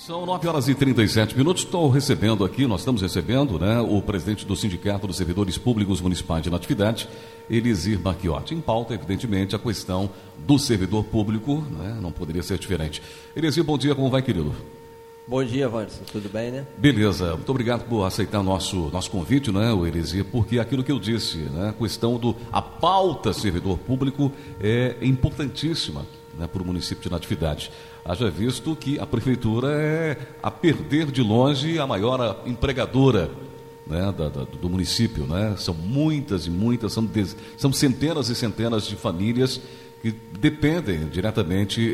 São 9h37. Estamos recebendo, né, o presidente do Sindicato dos Servidores Públicos Municipais de Natividade, Elizir Marchiotti. Em pauta, evidentemente, a questão do servidor público, né, não poderia ser diferente. Elizir, bom dia, como vai, querido? Bom dia, Wanderson, tudo bem, né? Beleza, muito obrigado por aceitar nosso convite, né, o Elizir, porque aquilo que eu disse, né, a questão a pauta servidor público é importantíssima, né, para o município de Natividade. Haja visto que a prefeitura é, a perder de longe, a maior empregadora, né, do município, né? São muitas e muitas, são centenas e centenas de famílias que dependem diretamente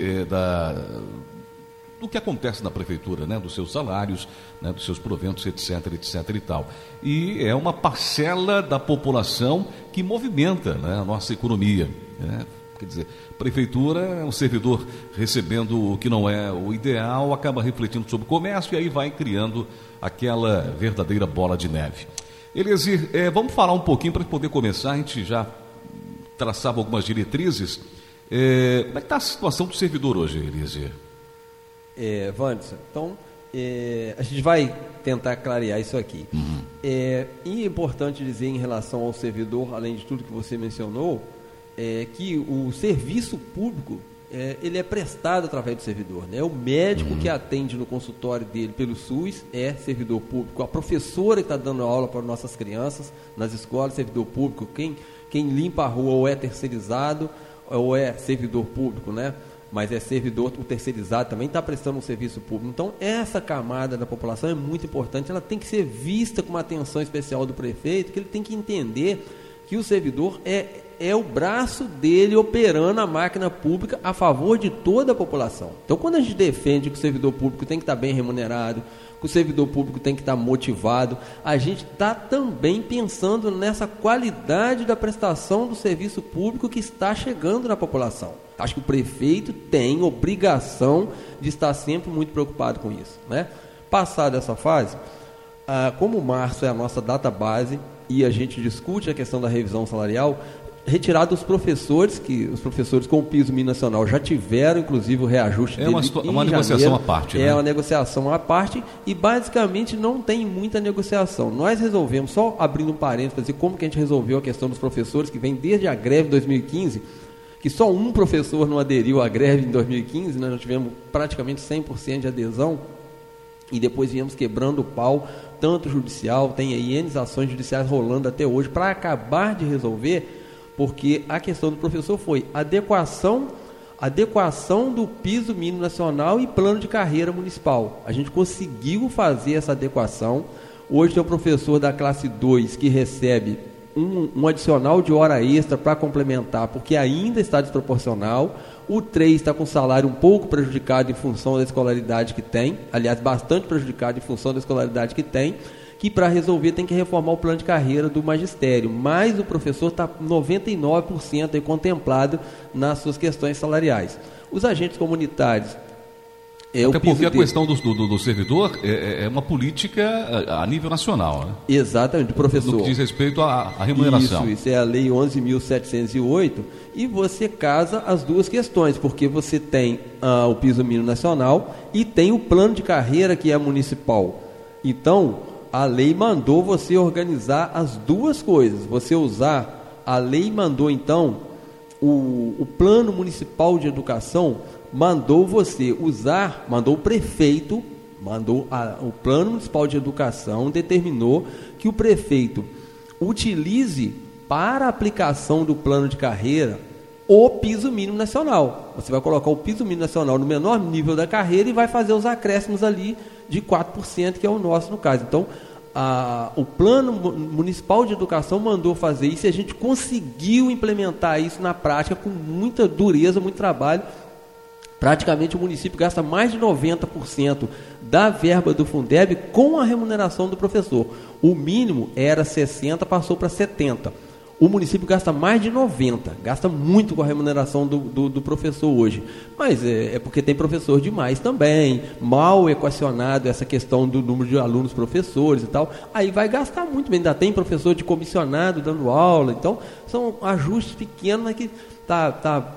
do que acontece na prefeitura, né, dos seus salários, né, dos seus proventos, etc e tal. E é uma parcela da população que movimenta, né, a nossa economia, né? Quer dizer, prefeitura, um servidor recebendo o que não é o ideal, acaba refletindo sobre o comércio e aí vai criando aquela verdadeira bola de neve. Elizir, vamos falar um pouquinho para poder começar, a gente já traçava algumas diretrizes. Como é que está a situação do servidor hoje, Elizir? Wanderson, então, a gente vai tentar clarear isso aqui. E é importante dizer em relação ao servidor, além de tudo que você mencionou, que o serviço público ele é prestado através do servidor, né? O médico que atende no consultório dele pelo SUS é servidor público, a professora que está dando aula para nossas crianças nas escolas é servidor público, quem limpa a rua ou é terceirizado ou é servidor público, né? Mas é servidor, o terceirizado também está prestando um serviço público. Então, essa camada da população é muito importante, ela tem que ser vista com uma atenção especial do prefeito, que ele tem que entender que o servidor é o braço dele operando a máquina pública a favor de toda a população. Então, quando a gente defende que o servidor público tem que estar bem remunerado, que o servidor público tem que estar motivado, a gente está também pensando nessa qualidade da prestação do serviço público que está chegando na população. Acho que o prefeito tem obrigação de estar sempre muito preocupado com isso, né? Passada essa fase, como março é a nossa data base e a gente discute a questão da revisão salarial, retirado os professores, que os professores com o piso mínimo nacional já tiveram, inclusive, o reajuste dele em uma negociação à parte, né? É uma negociação à parte e, basicamente, não tem muita negociação. Nós resolvemos, só abrindo um parênteses, dizer como que a gente resolveu a questão dos professores, que vem desde a greve de 2015, que só um professor não aderiu à greve em 2015, né? Nós tivemos praticamente 100% de adesão, e depois viemos quebrando o pau, tanto judicial, tem aí N ações judiciais rolando até hoje, para acabar de resolver, porque a questão do professor foi adequação do piso mínimo nacional e plano de carreira municipal. A gente conseguiu fazer essa adequação. Hoje tem um professor da classe 2 que recebe um adicional de hora extra para complementar, porque ainda está desproporcional. O 3 está com salário um pouco prejudicado em função da escolaridade que tem, aliás, bastante prejudicado em função da escolaridade que tem, que para resolver tem que reformar o plano de carreira do magistério, mas o professor está 99% aí contemplado nas suas questões salariais. Os agentes comunitários... Até porque a questão do servidor é uma política a nível nacional, né? Exatamente, do professor. No que diz respeito à remuneração. Isso é a Lei 11.708, e você casa as duas questões, porque você tem o piso mínimo nacional e tem o plano de carreira que é municipal. Então, a lei mandou você organizar as duas coisas. A lei mandou, então, o plano municipal de educação mandou o prefeito, o plano municipal de educação determinou que o prefeito utilize para a aplicação do plano de carreira o piso mínimo nacional. Você vai colocar o piso mínimo nacional no menor nível da carreira e vai fazer os acréscimos ali de 4%, que é o nosso no caso. Então, o plano municipal de educação mandou fazer isso e a gente conseguiu implementar isso na prática com muita dureza, muito trabalho. Praticamente o município gasta mais de 90% da verba do Fundeb com a remuneração do professor. O mínimo era 60%, passou para 70%. O município gasta mais de 90%, gasta muito com a remuneração do professor hoje. Mas é porque tem professor demais também, mal equacionado essa questão do número de alunos professores e tal. Aí vai gastar muito, ainda tem professor de comissionado dando aula. Então, são ajustes pequenos, mas que está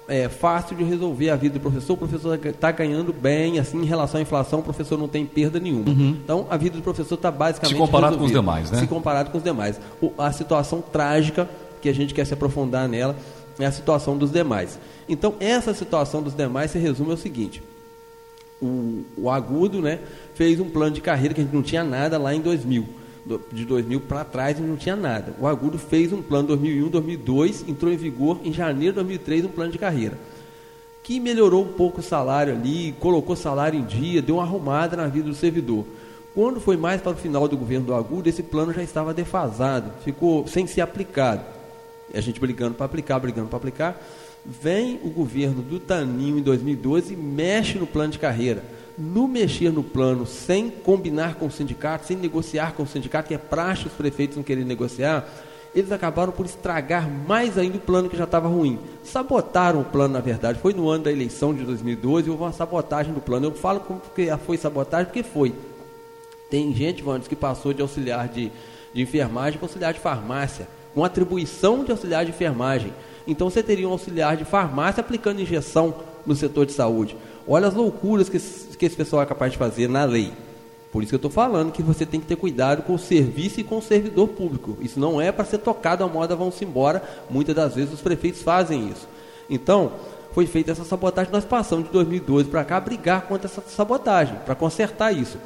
fácil de resolver a vida do professor. O professor está ganhando bem, assim, em relação à inflação, o professor não tem perda nenhuma. Então, a vida do professor está basicamente se comparado resolvida. Com os demais, né? Se comparado com os demais. A situação trágica, que a gente quer se aprofundar nela, é a situação dos demais. Então, essa situação dos demais se resume ao seguinte: o Agudo, né, fez um plano de carreira que a gente não tinha nada lá em 2000. De 2000 para trás não tinha nada. O Agudo fez um plano 2001, 2002, entrou em vigor em janeiro de 2003 um plano de carreira que melhorou um pouco o salário ali, colocou o salário em dia, deu uma arrumada na vida do servidor. Quando foi mais para o final do governo do Agudo, esse plano já estava defasado, ficou sem ser aplicado. A gente brigando para aplicar. Vem o governo do Taninho em 2012 e mexe no plano de carreira. No mexer no plano sem combinar com o sindicato, sem negociar com o sindicato, que é praxe os prefeitos não querem negociar, eles acabaram por estragar mais ainda o plano que já estava ruim. Sabotaram o plano, na verdade. Foi no ano da eleição de 2012, houve uma sabotagem do plano. Eu falo que foi sabotagem porque foi. Tem gente, Wanderson, que passou de auxiliar de enfermagem para auxiliar de farmácia, com atribuição de auxiliar de enfermagem. Então você teria um auxiliar de farmácia aplicando injeção no setor de saúde. Olha as loucuras que esse pessoal é capaz de fazer na lei. Por isso que eu estou falando que você tem que ter cuidado com o serviço e com o servidor público. Isso não é para ser tocado à moda, vão-se embora. Muitas das vezes os prefeitos fazem isso. Então, foi feita essa sabotagem. Nós passamos de 2012 para cá a brigar contra essa sabotagem, para consertar isso.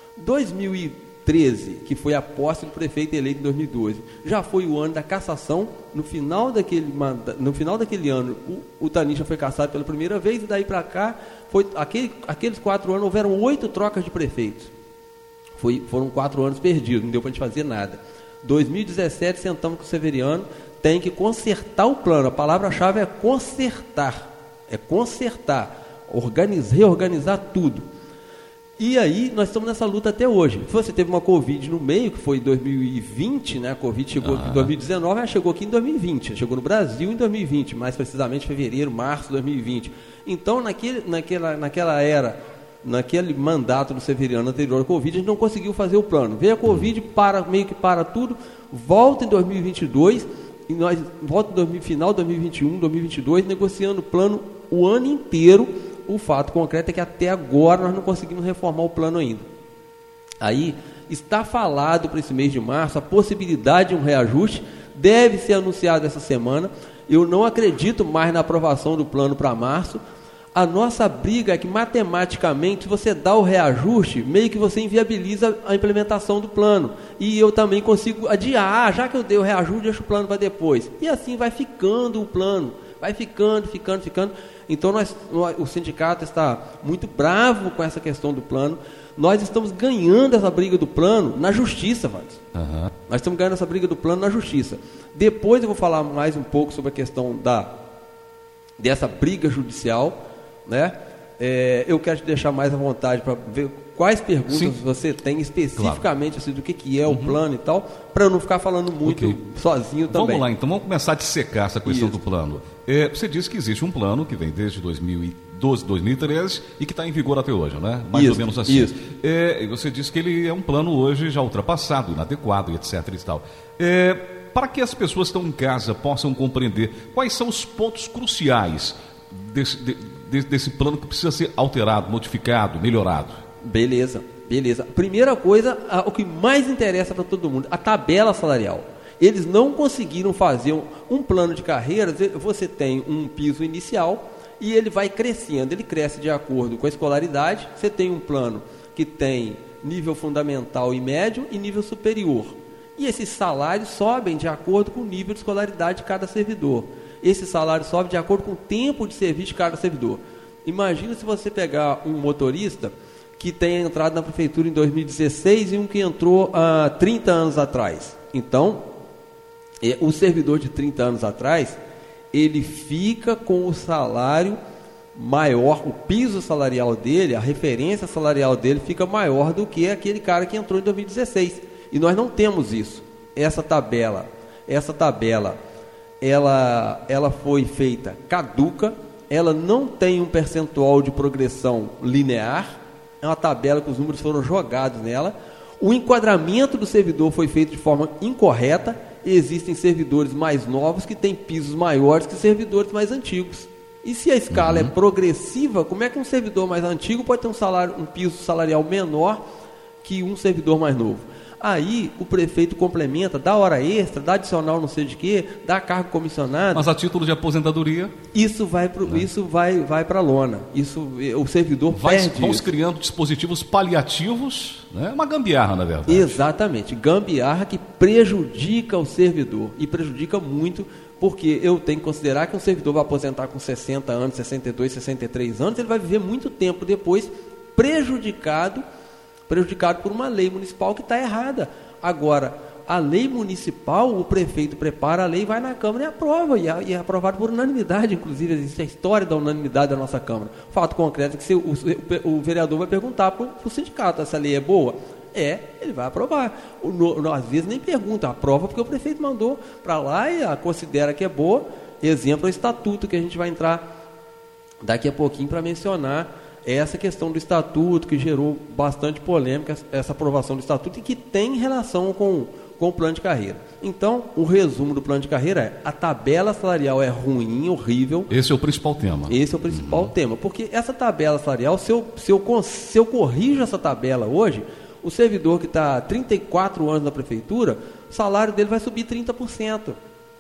2013, que foi a posse do prefeito eleito em 2012, já foi o ano da cassação. No final daquele ano, o Taninho já foi cassado pela primeira vez, e daí para cá, aqueles 4 anos, houveram 8 trocas de prefeitos. Foram 4 anos perdidos, não deu para a gente fazer nada. 2017, sentamos com o Severiano, tem que consertar o plano. A palavra-chave é consertar. Reorganizar tudo. E aí, nós estamos nessa luta até hoje. Você teve uma Covid no meio, que foi em 2020, né? A Covid chegou aqui em 2019, ela chegou aqui em 2020. Chegou no Brasil em 2020, mais precisamente fevereiro, março de 2020. Então, naquela era, naquele mandato do Severiano anterior à Covid, a gente não conseguiu fazer o plano. Veio a Covid, meio que para tudo, volta em 2022, e nós volta no final de 2021, 2022, negociando o plano o ano inteiro. O fato concreto é que até agora nós não conseguimos reformar o plano ainda. Aí está falado para esse mês de março a possibilidade de um reajuste, deve ser anunciado essa semana. Eu não acredito mais na aprovação do plano para março. A nossa briga é que matematicamente, se você dá o reajuste, meio que você inviabiliza a implementação do plano. E eu também consigo adiar, já que eu dei o reajuste, deixo o plano para depois. E assim vai ficando o plano, vai ficando. Então o sindicato está muito bravo com essa questão do plano. Nós estamos ganhando essa briga do plano na justiça, Vandes. Nós estamos ganhando essa briga do plano na justiça. Depois eu vou falar mais um pouco sobre a questão dessa briga judicial, né? Eu quero te deixar mais à vontade para ver quais perguntas você tem especificamente, assim, do que é o plano e tal, para eu não ficar falando muito sozinho também. Vamos lá, então vamos começar a dissecar essa questão do plano. Você disse que existe um plano que vem desde 2012, 2013 e que está em vigor até hoje, né? Mais ou menos assim. Isso. Você disse que ele é um plano hoje já ultrapassado, inadequado, etc. e tal. Para que as pessoas que estão em casa possam compreender quais são os pontos cruciais desse plano que precisa ser alterado, modificado, melhorado. Beleza. Primeira coisa, o que mais interessa para todo mundo, a tabela salarial. Eles não conseguiram fazer um plano de carreiras. Você tem um piso inicial e ele vai crescendo, ele cresce de acordo com a escolaridade. Você tem um plano que tem nível fundamental e médio e nível superior. E esses salários sobem de acordo com o nível de escolaridade de cada servidor. Esse salário sobe de acordo com o tempo de serviço de cada servidor. Imagina se você pegar um motorista que tenha entrado na prefeitura em 2016 e um que entrou há 30 anos atrás. Então, o servidor de 30 anos atrás, ele fica com o salário maior, o piso salarial dele, a referência salarial dele fica maior do que aquele cara que entrou em 2016. E nós não temos isso. Essa tabela, ela foi feita caduca, ela não tem um percentual de progressão linear, é uma tabela que os números foram jogados nela. O enquadramento do servidor foi feito de forma incorreta. Existem servidores mais novos que têm pisos maiores que servidores mais antigos. E se a escala é progressiva, como é que um servidor mais antigo pode ter um piso salarial menor que um servidor mais novo? Aí o prefeito complementa, dá hora extra, dá adicional não sei de quê, dá cargo comissionado. Mas a título de aposentadoria? Isso vai para a lona. O servidor perde. Vão criando dispositivos paliativos, né? Uma gambiarra, na verdade. Exatamente, gambiarra que prejudica o servidor e prejudica muito, porque eu tenho que considerar que um servidor vai aposentar com 60 anos, 62, 63 anos, ele vai viver muito tempo depois prejudicado por uma lei municipal que está errada. Agora, a lei municipal, o prefeito prepara a lei, vai na Câmara e aprova, e é aprovado por unanimidade, inclusive existe a história da unanimidade da nossa Câmara. Fato concreto é que o vereador vai perguntar para o sindicato, essa lei é boa? Ele vai aprovar. Às vezes nem pergunta, aprova porque o prefeito mandou para lá e considera que é boa. Exemplo é o estatuto, que a gente vai entrar daqui a pouquinho para mencionar essa questão do estatuto, que gerou bastante polêmica, essa aprovação do estatuto, e que tem relação com o plano de carreira. Então, o resumo do plano de carreira é: a tabela salarial é ruim, horrível. Esse é o principal tema. Esse é o principal tema, porque essa tabela salarial, se eu corrijo essa tabela hoje, o servidor que está há 34 anos na prefeitura, o salário dele vai subir 30%.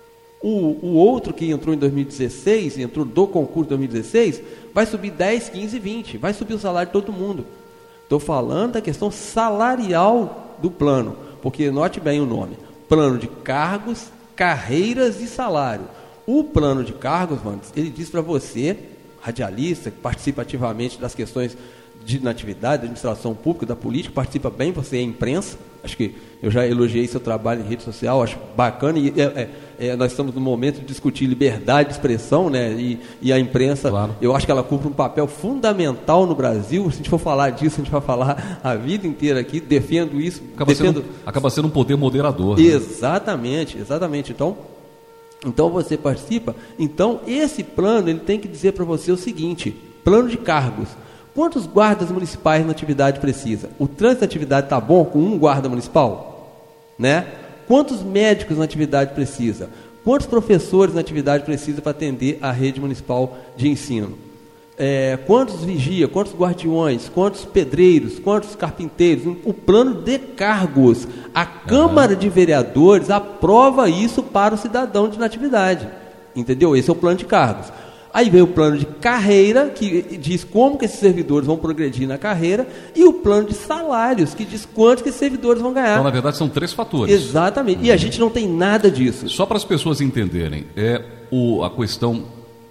O outro que entrou em 2016, entrou do concurso de 2016, vai subir 10, 15, 20. Vai subir o salário de todo mundo. Estou falando da questão salarial do plano, porque note bem o nome: plano de cargos, carreiras e salário. O plano de cargos, ele diz para você, radialista, que participa ativamente das questões de natividade, da administração pública, da política, participa bem, você é imprensa. Acho que eu já elogiei seu trabalho em rede social, acho bacana, e nós estamos no momento de discutir liberdade de expressão, né? E a imprensa, claro, eu acho que ela cumpre um papel fundamental no Brasil. Se a gente for falar disso, a gente vai falar a vida inteira aqui, defendo isso. Acaba sendo um poder moderador. Exatamente, né? Exatamente. Então você participa. Então esse plano, ele tem que dizer para você o seguinte: plano de cargos. Quantos guardas municipais na atividade precisa? O trânsito na atividade está bom com um guarda municipal? Né? Quantos médicos na atividade precisa? Quantos professores na atividade precisa para atender a rede municipal de ensino? Quantos vigia, quantos guardiões, quantos pedreiros, quantos carpinteiros? O plano de cargos. A Câmara de Vereadores aprova isso para o cidadão de natividade. Entendeu? Esse é o plano de cargos. Aí vem o plano de carreira, que diz como que esses servidores vão progredir na carreira, e o plano de salários, que diz quanto que esses servidores vão ganhar. Então, na verdade, são 3 fatores. Exatamente. E a gente não tem nada disso. Só para as pessoas entenderem, a questão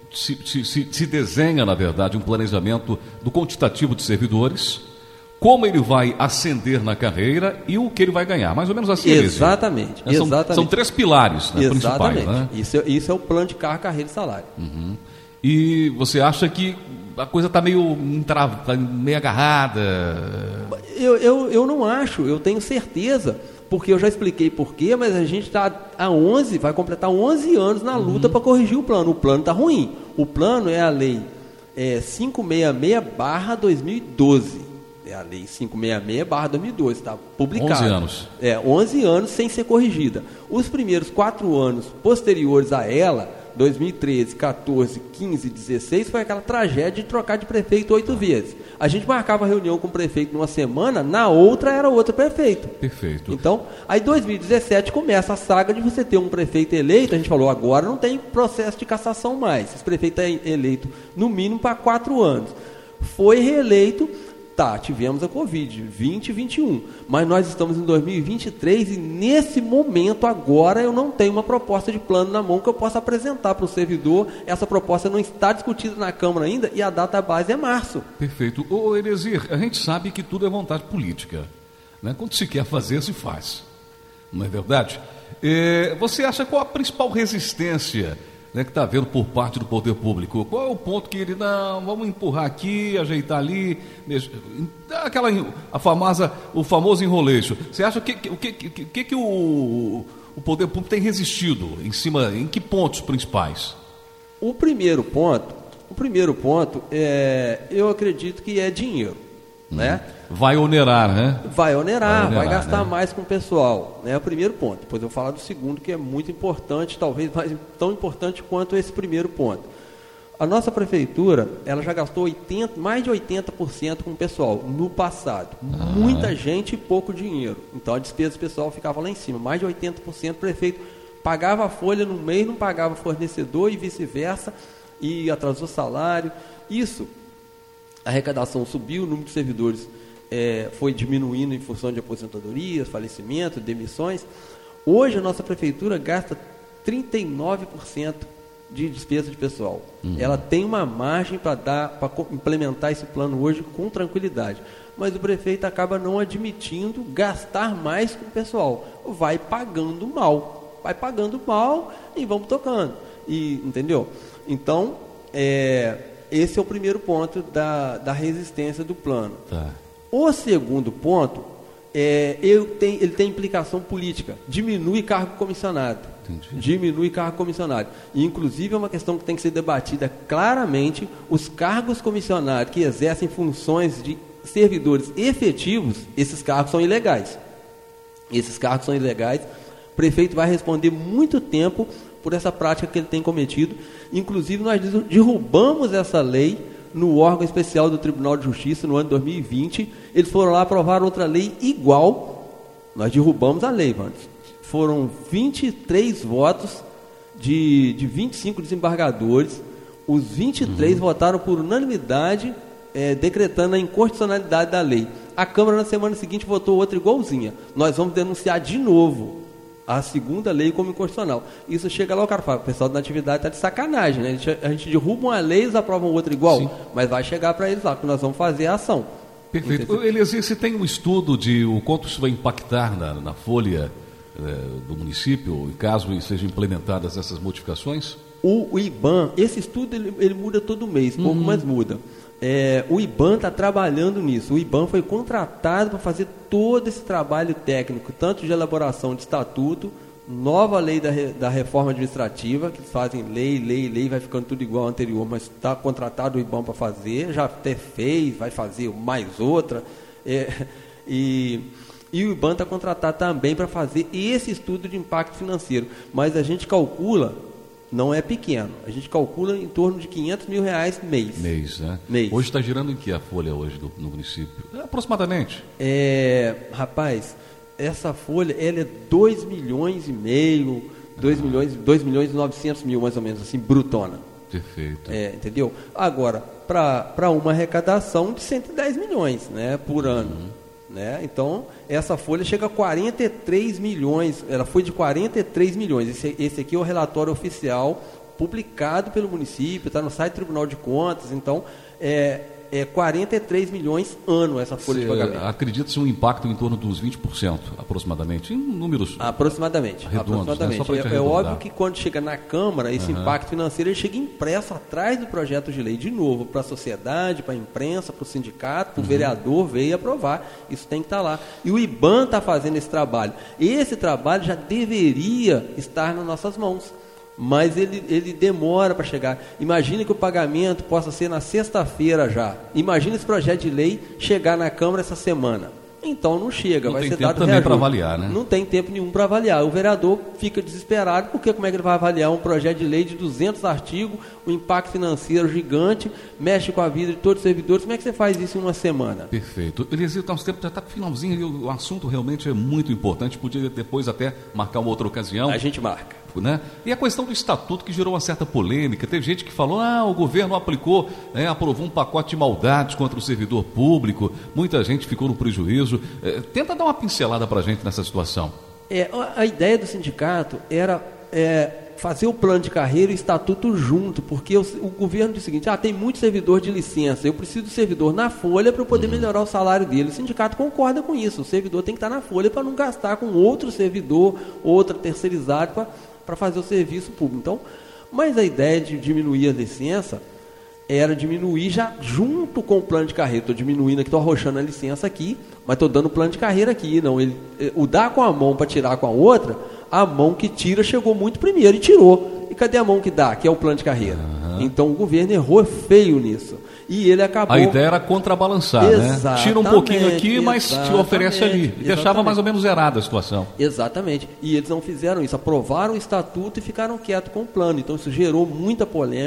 se desenha, na verdade, um planejamento do quantitativo de servidores, como ele vai ascender na carreira e o que ele vai ganhar. Mais ou menos assim. Exatamente. São 3 pilares, né, principais. Né? Isso é o plano de carreira e salário. Uhum. E você acha que a coisa está meio agarrada? Eu não acho, eu tenho certeza, porque eu já expliquei por quê, mas a gente está vai completar 11 anos na luta para corrigir o plano. O plano está ruim. O plano é a lei 566/2012. É a lei 566/2012, está publicada. 11 anos. 11 anos sem ser corrigida. Os primeiros 4 anos posteriores a ela, 2013, 14, 15, 16, foi aquela tragédia de trocar de prefeito 8 vezes. A gente marcava reunião com o prefeito numa semana, na outra era outro prefeito. Perfeito. Então, aí 2017 começa a saga de você ter um prefeito eleito. A gente falou, agora não tem processo de cassação mais. Esse prefeito é eleito no mínimo para 4 anos. Foi reeleito. Tivemos a Covid, 20 e 21, mas nós estamos em 2023 e nesse momento agora eu não tenho uma proposta de plano na mão que eu possa apresentar para o servidor. Essa proposta não está discutida na Câmara ainda e a data base é março. Perfeito. Ô Eliezer, a gente sabe que tudo é vontade política, né? Quando se quer fazer, se faz, não é verdade? Você acha qual a principal resistência, né, que está havendo por parte do poder público? Qual é o ponto que ele, não, vamos empurrar aqui, ajeitar ali, o famoso enroleixo? Você acha que o poder público tem resistido em que pontos principais? O primeiro ponto, eu acredito que é dinheiro, né? Vai onerar, né? Vai onerar, vai gastar, né, mais com o pessoal. É o primeiro ponto. Depois eu vou falar do segundo, que é muito importante, talvez tão importante quanto esse primeiro ponto. A nossa prefeitura, ela já gastou mais de 80% com o pessoal no passado. Muita gente e pouco dinheiro. Então a despesa pessoal ficava lá em cima. Mais de 80% o prefeito pagava a folha no mês, não pagava fornecedor e vice-versa, e atrasou salário. Isso, a arrecadação subiu, o número de servidores foi diminuindo em função de aposentadorias, falecimentos, demissões. Hoje a nossa prefeitura gasta 39% de despesa de pessoal. Ela tem uma margem para implementar esse plano hoje com tranquilidade. Mas o prefeito acaba não admitindo gastar mais com o pessoal. Vai pagando mal e vamos tocando. Entendeu? Então, esse é o primeiro ponto da resistência do plano. Tá. O segundo ponto, ele tem implicação política. Diminui cargo comissionado. Entendi. Diminui cargo comissionado. E, inclusive, é uma questão que tem que ser debatida claramente. Os cargos comissionados que exercem funções de servidores efetivos, esses cargos são ilegais. O prefeito vai responder muito tempo por essa prática que ele tem cometido. Inclusive, nós derrubamos essa lei no órgão especial do Tribunal de Justiça no ano de 2020. Eles foram lá aprovar outra lei igual. Nós derrubamos a lei, mano. Foram 23 votos de 25 desembargadores. Os 23 votaram por unanimidade, decretando a inconstitucionalidade da lei. A Câmara, na semana seguinte, votou outra igualzinha. Nós vamos denunciar de novo a segunda lei como inconstitucional. Isso chega lá, o cara fala, o pessoal da Natividade está de sacanagem, né? A gente derruba uma lei, eles aprovam outra igual. Sim. Mas vai chegar para eles lá, que nós vamos fazer a ação. Perfeito. Eliezer, você tem um estudo de o quanto isso vai impactar na folha do município, caso sejam implementadas essas modificações? O IBAN, esse estudo ele muda todo mês, pouco mais muda. O IBAN está trabalhando nisso. O IBAN foi contratado para fazer todo esse trabalho técnico, tanto de elaboração de estatuto, nova lei da reforma administrativa, que fazem lei, vai ficando tudo igual ao anterior, mas está contratado o IBAN para fazer, já até fez, vai fazer mais outra. E o IBAN está contratado também para fazer esse estudo de impacto financeiro. Mas a gente calcula, não é pequeno, a gente calcula em torno de R$500 mil mês. Mês, né? Hoje está girando em que a folha hoje no município? Aproximadamente. Rapaz, essa folha ela é 2,5 milhões, 2 milhões e 900 mil mais ou menos, assim, brutona. Perfeito. Entendeu? Agora, para uma arrecadação de 110 milhões, né, por ano. Né? Então, essa folha chega a 43 milhões, ela foi de 43 milhões, esse aqui é o relatório oficial publicado pelo município, está no site do Tribunal de Contas, então é 43 milhões ano essa folha de pagamento. Acredita-se um impacto em torno dos 20%, aproximadamente, em números aproximadamente, redondos, né? É óbvio que quando chega na Câmara, esse impacto financeiro ele chega impresso atrás do projeto de lei, de novo, para a sociedade, para a imprensa, para o sindicato, para o vereador ver e aprovar. Isso tem que estar lá. E o IBAN está fazendo esse trabalho. Esse trabalho já deveria estar nas nossas mãos, mas ele demora para chegar. Imagine que o pagamento possa ser na sexta-feira já. Imagine esse projeto de lei chegar na Câmara essa semana. Então não chega, vai ser dado reajuste. Não tem tempo também para avaliar, né? Não tem tempo nenhum para avaliar. O vereador fica desesperado, porque como é que ele vai avaliar um projeto de lei de 200 artigos, um impacto financeiro gigante, mexe com a vida de todos os servidores, como é que você faz isso em uma semana? Perfeito. Eliezer, nosso tempo já está finalzinho, o assunto realmente é muito importante, podia depois até marcar uma outra ocasião. A gente marca. Né? E a questão do estatuto que gerou uma certa polêmica, teve gente que falou, o governo aplicou, aprovou um pacote de maldades contra o servidor público, muita gente ficou no prejuízo. Tenta dar uma pincelada para a gente nessa situação. A ideia do sindicato era fazer o plano de carreira e o estatuto junto, porque o governo diz o seguinte, tem muito servidor de licença, eu preciso do servidor na folha para eu poder melhorar o salário dele. O sindicato concorda com isso, o servidor tem que estar na folha para não gastar com outro servidor, outra terceirizado para fazer o serviço público. Então, mas a ideia de diminuir a licença era diminuir já junto com o plano de carreira. Estou diminuindo aqui, estou arrochando a licença aqui, mas estou dando o plano de carreira aqui. Não, o dar com a mão para tirar com a outra, a mão que tira chegou muito primeiro e tirou. E cadê a mão que dá, que é o plano de carreira? Então o governo errou feio nisso. E ele acabou... A ideia era contrabalançar, né? Tira um pouquinho aqui, mas te oferece ali. E deixava mais ou menos zerada a situação. Exatamente. E eles não fizeram isso. Aprovaram o estatuto e ficaram quietos com o plano. Então isso gerou muita polêmica.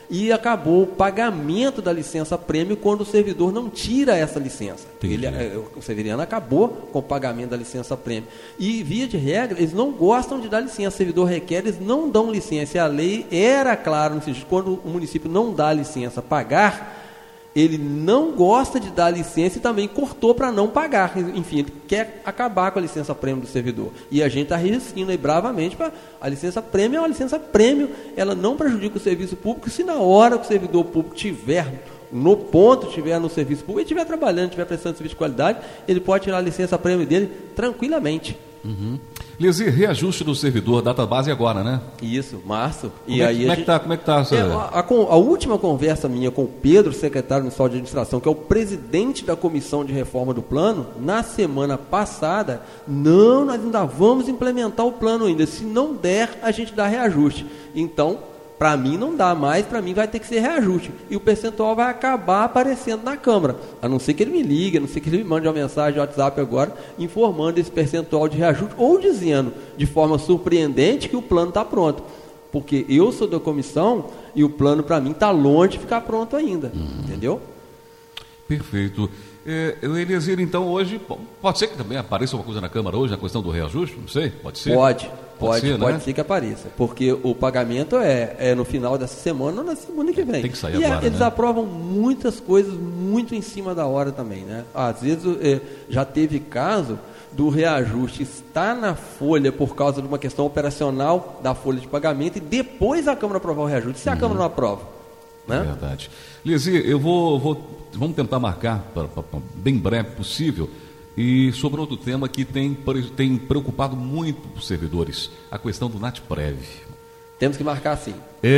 e acabou o pagamento da licença-prêmio quando o servidor não tira essa licença. O Severiano acabou com o pagamento da licença-prêmio. E, via de regra, eles não gostam de dar licença. O servidor requer, eles não dão licença. E a lei era clara no sentido, quando o município não dá licença pagar, ele não gosta de dar licença e também cortou para não pagar. Enfim, ele quer acabar com a licença-prêmio do servidor. E a gente está resistindo aí bravamente para a licença-prêmio. É uma licença-prêmio, ela não prejudica o serviço público. Se na hora que o servidor público tiver no ponto, estiver no serviço público, ele estiver trabalhando, estiver prestando serviço de qualidade, ele pode tirar a licença-prêmio dele tranquilamente. Uhum. Lizzy, reajuste do servidor, data base agora, né? Isso, março. Como é que está? A última conversa minha com o Pedro, secretário municipal de administração, que é o presidente da comissão de reforma do plano, na semana passada, nós ainda vamos implementar o plano ainda. Se não der, a gente dá reajuste. Então, para mim não dá mais, para mim vai ter que ser reajuste. E o percentual vai acabar aparecendo na Câmara. A não ser que ele me ligue, a não ser que ele me mande uma mensagem no WhatsApp agora, informando esse percentual de reajuste, ou dizendo de forma surpreendente que o plano está pronto. Porque eu sou da comissão e o plano para mim está longe de ficar pronto ainda. Entendeu? Perfeito. Eliezer, então hoje, pode ser que também apareça uma coisa na Câmara hoje, a questão do reajuste, não sei, pode ser? Pode ser que apareça, porque o pagamento é no final dessa semana ou na semana que vem. Tem que sair e agora, eles aprovam muitas coisas muito em cima da hora também, né? Às vezes já teve caso do reajuste estar na folha por causa de uma questão operacional da folha de pagamento e depois a Câmara aprovar o reajuste, se a Câmara não aprova. Né? É verdade. Lizzy, vamos tentar marcar para bem breve possível, e sobre outro tema que tem preocupado muito os servidores, a questão do NATPREV. Temos que marcar sim.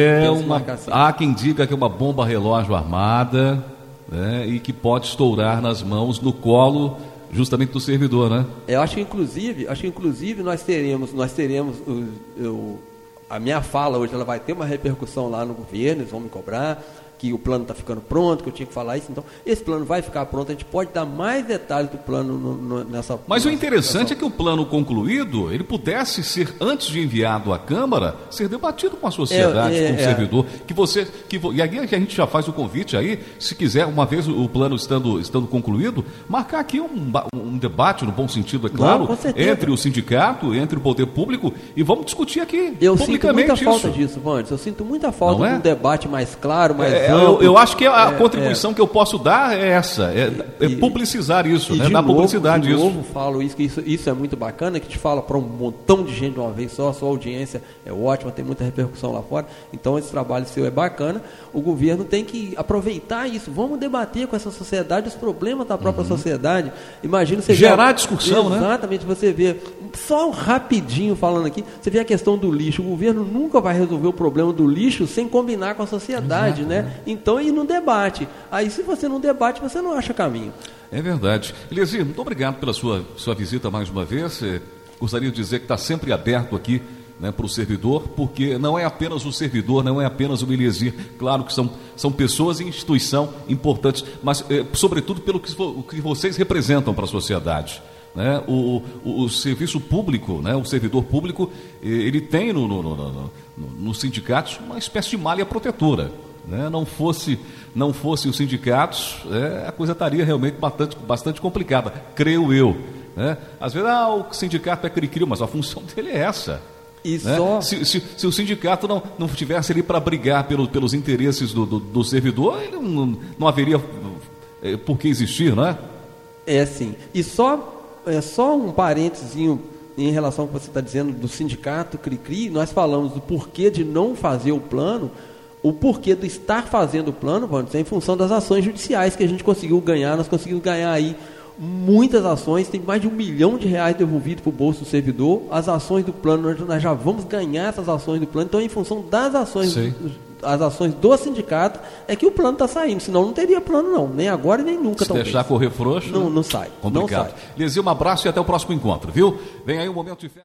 Há quem diga que é uma bomba relógio armada, né, e que pode estourar nas mãos, no colo justamente do servidor, né? Eu acho que inclusive nós teremos a minha fala hoje, ela vai ter uma repercussão lá no governo, eles vão me cobrar que o plano está ficando pronto, que eu tinha que falar isso. Então, esse plano vai ficar pronto, a gente pode dar mais detalhes do plano nessa... Mas o interessante é que o plano concluído, ele pudesse ser, antes de enviado à Câmara, ser debatido com a sociedade, com o servidor, e aí a gente já faz o convite aí, se quiser, uma vez o plano estando concluído, marcar aqui um debate, no bom sentido, é claro, entre o sindicato, entre o poder público, e vamos discutir aqui publicamente isso. Eu sinto muita falta disso, Vandes, eu sinto muita falta de um debate mais claro, mais eu acho que a contribuição que eu posso dar é essa, publicizar isso, né? Dar publicidade isso. De novo falo isso, que isso é muito bacana, que te fala para um montão de gente de uma vez só, a sua audiência é ótima, tem muita repercussão lá fora, então esse trabalho seu é bacana, o governo tem que aproveitar isso, vamos debater com essa sociedade os problemas da própria sociedade. Imagina você gerar discussão, né? Exatamente, você vê, só rapidinho falando aqui, você vê a questão do lixo, o governo nunca vai resolver o problema do lixo sem combinar com a sociedade, né? Então, e no debate. Aí, se você não debate, você não acha caminho. É verdade. Eliezer, muito obrigado pela sua visita mais uma vez. Gostaria de dizer que está sempre aberto aqui, né, para o servidor, porque não é apenas o servidor, não é apenas o Eliezer. Claro que são pessoas e instituição importantes, mas, sobretudo, pelo que vocês representam para a sociedade. Né? O serviço público, né? O servidor público, ele tem nos sindicatos uma espécie de malha protetora. Né? Não fosse os sindicatos, a coisa estaria realmente bastante complicada, creio eu. Né? Às vezes o sindicato é cri-cri, mas a função dele é essa. Né? Se o sindicato não estivesse ali para brigar pelos interesses do servidor, ele não haveria por que existir, não é? É sim. E só um parênteses em relação ao que você está dizendo do sindicato cri-cri, nós falamos do porquê de não fazer o plano. O porquê do estar fazendo o plano, é em função das ações judiciais que a gente conseguiu ganhar. Nós conseguimos ganhar aí muitas ações, tem mais de R$1 milhão devolvido para o bolso do servidor. As ações do plano, nós já vamos ganhar essas ações do plano. Então, em função das ações, as ações do sindicato, é que o plano está saindo. Senão não teria plano não, nem agora nem nunca. Se deixar correr frouxo, não sai. Complicado. Lizzy, um abraço e até o próximo encontro, viu? Vem aí um momento de fé.